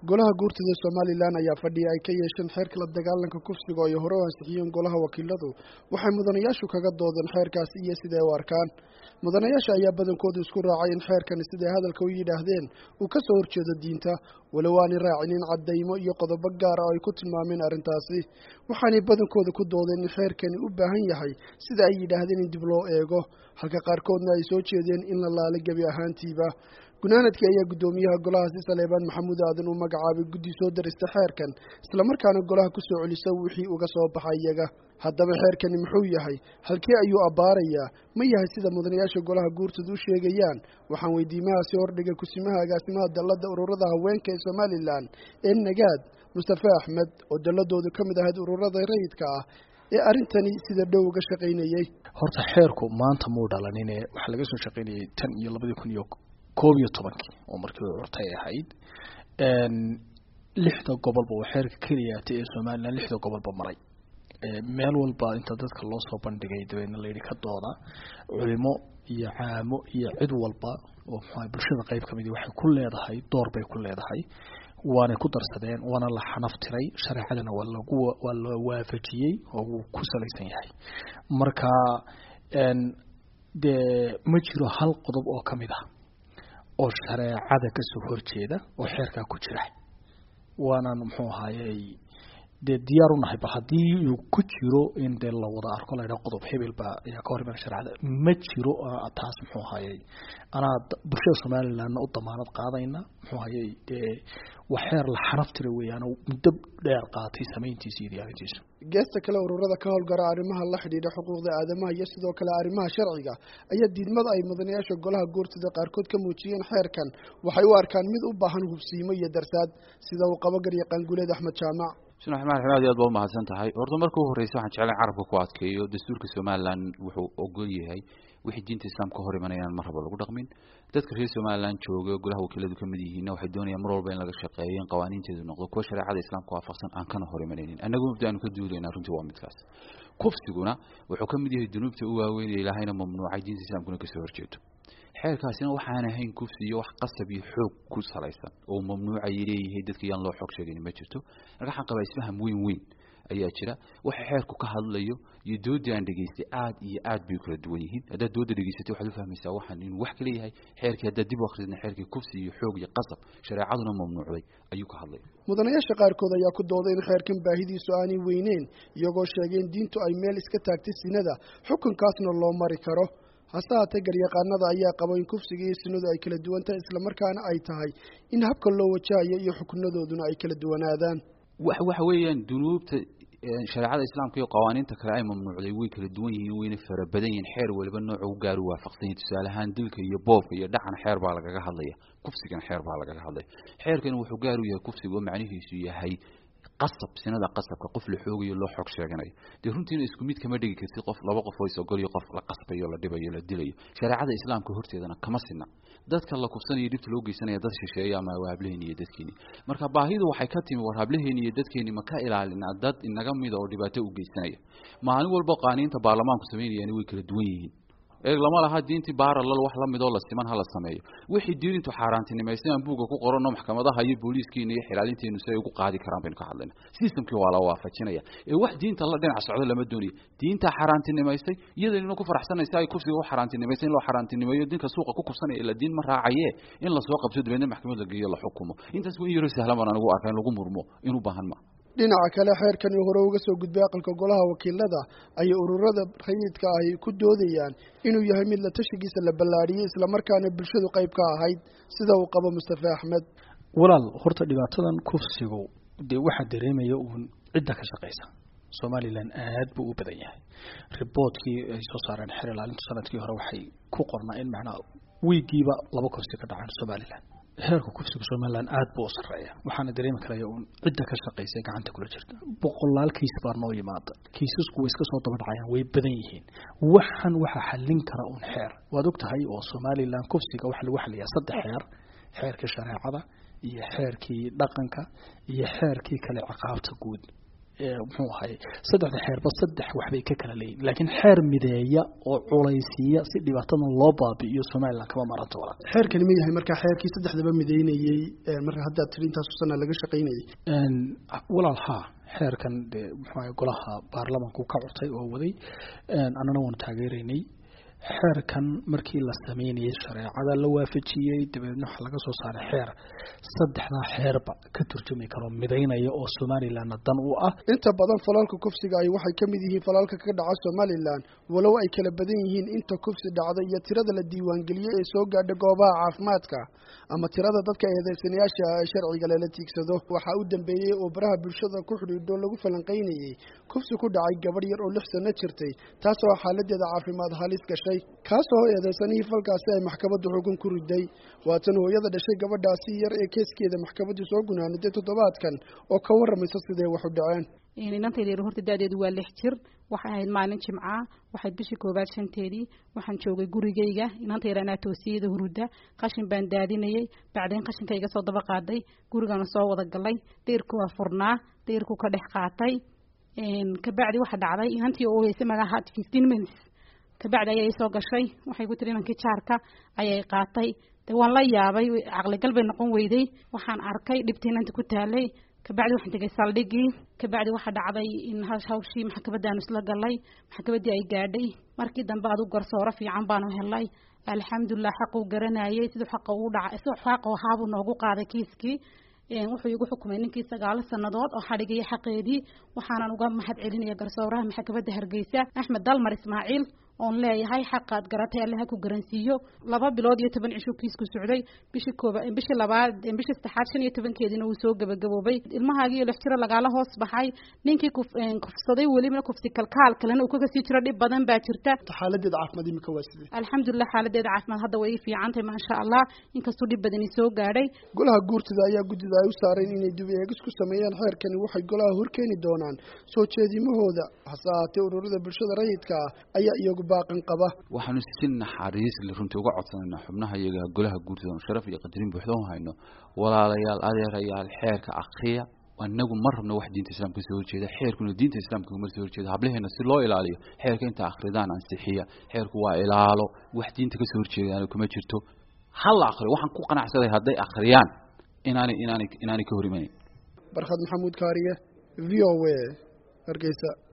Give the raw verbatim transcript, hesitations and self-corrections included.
golaha guurtida Somaliland ayaa fadhiya ay ka yeesheen xeerka la dagaalanka kufsiga oo ay hore u ansixiyeen golaha wakiiladu waxay mudanayaashu kaga doodeen xeerkaasi iyo sidee u arkaan mudanayaasha ayaa badankoodu isku raacay in xeerkan sidee hadalka u yidhaahdeen uu ka soo horjeedo diinta walow aan raacinin cadaymo iyo qodobo gaar ah oo ay ku tilmaameen arrintaasi waxaanay badankoodu ku doodeen in xeerkani u baahan yahay sida ay yidhaahdeen in dib loo eego halka qaarkoodna ay soo jeedeen in la laalo gebi ahaantiiba gunaanadkii ayaa guddoomiyaha golahaasi Saleebaan Maxamuud Aadan uu magacaabay guddi soo darista xeerkan isla markaana golaha ku soo celisay wixii uga soo baxay iyaga haddaba xeerkani muxuu yahay halkii ayuu abaarayaa ma yahay sida mudanayaasha golaha guurtadu u sheegayaan waxaan weydiimahaasi hordhigay kusimaha agaasimaha dalladda ururada haweenka ee Somaliland ee Nagaad Mustafa Axmed oo dalladoodu ka mid ahayd ururada rayidka ah ee arintani sida dhow uga shaqaynayay horta xeerku maanta muu dhalanin ee waxa laga soo shaqaynayay tan iyo laba kun iyo koob iyo tobankii oo markii urtay ahayd een lixda gobolba oo xeerka kaliya ee Soomaaliland lixda gobolba maray ee meel walba inta dadka loo soo bandhigay dadweyne la yiri ka dooda culimo iyo caamo iyo cid walba oo maxay bulshada qayb kamid ah waxay ku leedahay door bay ku leedahay waana ku darsadeen waana la xanaftiray shariicadana waa lagu waa la waafajiyay oo ku salaysan yahay marka een de ma jiro hal qodob oo kamid ah oo shariicada ka soo horjeeda oo xeerka ku jira waana muxuu ahaayay de diyaar u nahay hadii uu ku jiro in de la wada arko la yiraahdo qodob hebel ba ayaa ka hormar shariicada ma jiro taas muxuu ahaayay ana bulshada Somaliland u damaanad qaadayna muxuu ahaayay de waxeer la xaraftire weeyaan muddo dheer qaatay sameyntiisa iyo diyaarintiisa geesta kale ururada ka howlgara arrimaha la xidhiidha xuquuqda aadamaha iyo sidoo kale arrimaha sharciga ayaa diidmada ay mudanayaasha golaha guurtida qaarkood ka muujiyeen xeerkan waxay u arkaan mid u baahan hubsiimo iyo darsaad sida uu qabo garyaqaan Guuleed Axmed Jaamac sina xamaad xamaad aad baa mahadsan tahay horta markuu horeysa waxaan jeclaan carabka ku adkeeyo dastuurka Somaliland wuxuu ogol yahay wixii diinta islaamka hor imanayaan mar haba lagu dhaqmin dadka reer Somaliland jooga golaha wakiiladu kamid yihiin waxay doonayaan mar walba in laga shaqeeyo in qawaaniinteedu noqdo kuwa shariicada islaamka waafaqsan aan kana hor imanaynin anagu mabdaanu ka duuleynaa runtii waa midkaas kufsiguna wuxuu kamid yahay dunuubta u waaweyn ee Ilaahayna mamnuucay diinta islaamkuna ka soo horjeedo xeerkaasina waxaan ahayn kufsi iyo wax qasab iyo xoog ku salaysan oo mamnuucay leeyahay dadka yaan loo xog sheegin ma jirto marka xaq qaba isfahan weyn weyn ayaa jira waxa xeerku ka hadlayo iyo doodii aan dhageystay aad iyo aad bay kala duwan yihiin hada doodda dhageystay waxa la fahmaysaa waxaan in wax kale yahay xeerkii hada dib u akhriidna xeerkii kufsi iyo xoog iyo qasab shariicaduna mamnuucday ayuu ka hadlay mudanayaasha qaarkood ayaa ku dooday in xeerkan baahidiisu aanay weyneyn iyagoo sheegay in diintu ay meel iska taagtay sinada xukunkaasna loo mari karo hase haatee garyaqaanada ayaa qaba in kufsiga iyo sinadu ay kala duwan tahay isla markaana ay tahay in habka loo wajahayo iyo xukunadooduna ay kala duwanaadaan wax waxa weeyaan dunuubta shariicada islaamka iyo qawaaniinta kale ay mamnuucday way kala duwan yihiin wayna fara badan yihiin xeer waliba nooc uu gaar u waafaqsan yahay tusaale ahaan dilka iyo boobka iyo dhacan xeer baa lagaga hadlaya kufsigan xeer baa lagaga hadlaya xeerkan wuxuu gaar u yahay kufsiga oo macnihiisu yahay qasab sinada qasabka qof la xoogayo loo xog sheeganayo de runtii isku mid kama dhigi kartid qof laba qof oo isoo galiyo qof la qasbayo la dhibayo la dilayo shariicada islaamka horteedana kama sinna dadka la kufsanayo dibta loo geysanaya dad shisheeye ama waableyn iyo dadkeeni marka baahidu waxay ka timi war hableyn iyo dadkeeni ma ka ilaalina dad inaga mid oo dhibaato u geysanaya maalin walba qaaniinta baarlamaanku sameeyeen way kala duwan yihiin ee lama laha diinti baaralal wax la mid oo la siman hala sameeyo wixii diintu xaaraantinimaysan buuga ku qorano maxkamadaha iyo booliiskiina iyo xilaalinteenu say ugu qaadi karaan baynu ka hadlayna systemkii waa la waafajinaya ee wax diinta la dhinac socdo lama dooniyo diinta xaaraantinimaysay iyadana ku faraxsanaysaa ay kufsiga wax xaaraantinimaysan loo xaaraantinimayo dinka suuqa ku kufsanaya ila diin ma raacaye in la soo qabto dibadda maxkamadda geeyo la xukumo intaas way yaro sahlan baan anigu arkaan lagu murmo inuu baahan ma dhinaca kale xeerkan hore uga soo gudbay aqalka golaha wakiilada ay ururada rayidka ay ku doodayaan inuu yahay mid la tashigiisa la ballaariyay isla markaana bulshadu qayb ka ahayd sida uu qabo Mustafa Axmed walaal horta dhibaatadan kufsigu de waxa dareemaya uu cidda ka shaqeysa Somaliland aad buu u badan yahay reportkii ay soo saareen xeer ilaalinta sanadkii hore waxay ku qornaa in macna wiigiiba laba kufsi ka dhacay Somaliland heerka kufsiga Somaliland aad buu u sareeyaa waxaana dareemi karayaa in cidda ka shaqeysay gacanta kula jirta boqolaal kiis baa noo yimaada kiisasku way iska soo daba dhacayaan way badan yihiin waxan waxa xallin kara un xeer waad ogtahay oo Somaliland kufsiga waxa lagu xalliyaa saddex xeer xeerka shariicada iyo xeerkii dhaqanka iyo xeerkii kale ciqaabta guud muxuu ahay saddexda xeerba saddex waxbay ka kala leeyihin laakiin xeer mideeya oo culaysiya si dhibaatadan loo baabi'iyo Somaliland kama maranto wala xeerkani ma yahay marka xeerkii saddexdaba mideynayay marka hadda tirintaas sana laga shaqeynayay een walaal ha xeerkan muxuu ahay golaha baarlamaanku ka codtay oo waday een anana waan taageereynay xeerkan markii la sameeyay shareecada la waafajiyay dibadna waxa laga soo saaray xeer saddexda xeerba ka turjumi karo mideynaya oo Somaliland dan u ah inta badan falalka kufsiga ay waxay kamid yihiin falalka ka dhaca Somaliland walow ay kala badan yihiin inta kufsi dhacda iyo tirada la diiwaan galiyay ee soo gaadhay goobaha caafimaadka ama tirada dadka eedeysanayaasha sharciga la tiigsado waxa uu dambeeyay oo baraha bulshada ku xidhiidho lagu falanqeynayay kufsi ku dhacay gabadh yar oo lix sano jirtay taas oo xaaladeeda caafimaad halis gashay kaas oo eedeysanihii falkaasi ay maxkamaddu xukun ku riday waatan hooyada dhashay gabadhaasi yar ee keeskeeda maxkamaddu soo gunaaniday toddobaadkan oo ka waramaysa sidee wax u dhaceen inantayda horta daadeedu waa lix jir waxay ahayd maalin jimca waxay bishii koobaad shanteedii waxaan joogay gurigayga inantayda anaa toosiyada huruda qashin baan daadinayay bacdeen qashinkayga soo daba qaaday gurigana soo wada galay deerku waa furnaa deerku ka dhex qaatay kabacdi waxa dhacday inantii oo heysay magaca fifteen minutes kabacdi ayay soo gashay waxay ku tiri inankii jaarka ayay qaatay waan la yaabay aqli galbay noqon weyday waxaan arkay dhibtii inanta ku taalay kabacdi waxaan tagay saldhigii kabacdi waxa dhacday in hawshii maxkamaddaanu isla galay maxkamaddii ay gaadhay markii dambe adu garsooro fiican baanu helay alxamdulilah xaquu garanayay siduu xaqa ugu dhacay siduu xaqa ahaabuu noogu qaaday kiiskii wuxuu igu xukumay ninkii sagaal sanadood oo xadhigay xaqeedii waxaanan uga mahad celinaya garsooraha maxkamadda Hargeysa Axmed Dalmar Ismaaciil oo leeyahay xaqaad garatay Allah ku garansiiyo laba bilood iyo toban cisho kiisku socday bishii kooba bishii labaad bishii saddexaad shan iyo toban keedina uu soo gabagaboobay ilmahaagii lix jira lagaala hoos baxay ninkii kufsaday waliba kufsi kalkaal kalena uu kaga sii jiro dhib badan baa jirta xaaladeeda caafimaad imika waa sidee alxamdulillah xaaladeeda caafimaad hadda way fiicantahay ma sha Allah inkastoo dhib badan soo gaadhay golaha guurtida ayaa gudida ay u saareen inay dib eegis ku sameeyaan xeerkani waxay golaha horkeeni doonaan soo jeedimahooda hasaatee ururada bulshada rayidka ayaa iyagu baaqan qaba waxaanu si naxariis leh runtii uga codsanayna xubnaha iyaga golaha guurtida sharaf iyo qadarin buuxda u hayno walaalayaal adeerayaal xeerka akhriya wanagu marna wax diinta islaamka soo jeeda xeerkuna diinta islaamka kuma soo jeeda hableena si loo ilaaliyo xeerka inta akhridaan ansixiya xeerku waa ilaalo wax diinta ka soo jeedaan kuma jirto hal akhri waxaan ku qanacsaday haday akhriyaan inaani inaani inaani ka horimayn barxad maxamuud kaariye v o a Hargeysa.